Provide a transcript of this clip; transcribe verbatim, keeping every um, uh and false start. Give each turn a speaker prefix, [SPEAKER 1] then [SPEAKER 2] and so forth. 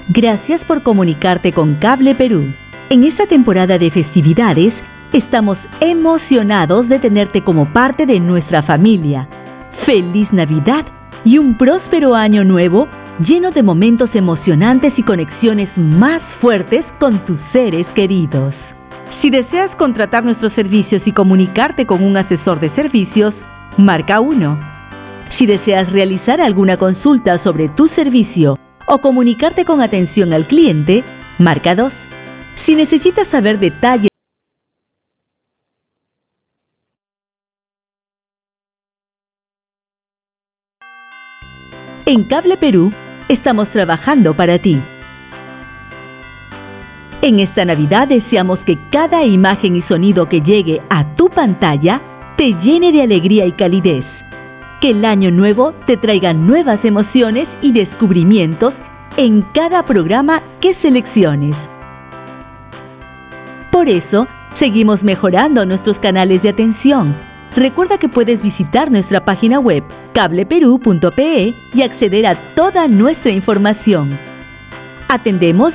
[SPEAKER 1] Gracias por comunicarte con Cable Perú. En esta temporada de festividades, estamos emocionados de tenerte como parte de nuestra familia. ¡Feliz Navidad y un próspero año nuevo lleno de momentos emocionantes y conexiones más fuertes con tus seres queridos! Si deseas contratar nuestros servicios y comunicarte con un asesor de servicios, marca uno. Si deseas realizar alguna consulta sobre tu servicio o comunicarte con atención al cliente, marca dos. Si necesitas saber detalles en Cable Perú, estamos trabajando para ti. En esta Navidad deseamos que cada imagen y sonido que llegue a tu pantalla te llene de alegría y calidez. Que el año nuevo te traiga nuevas emociones y descubrimientos en cada programa que selecciones. Por eso, seguimos mejorando nuestros canales de atención. Recuerda que puedes visitar nuestra página web cable perú punto pe y acceder a toda nuestra información. Atendemos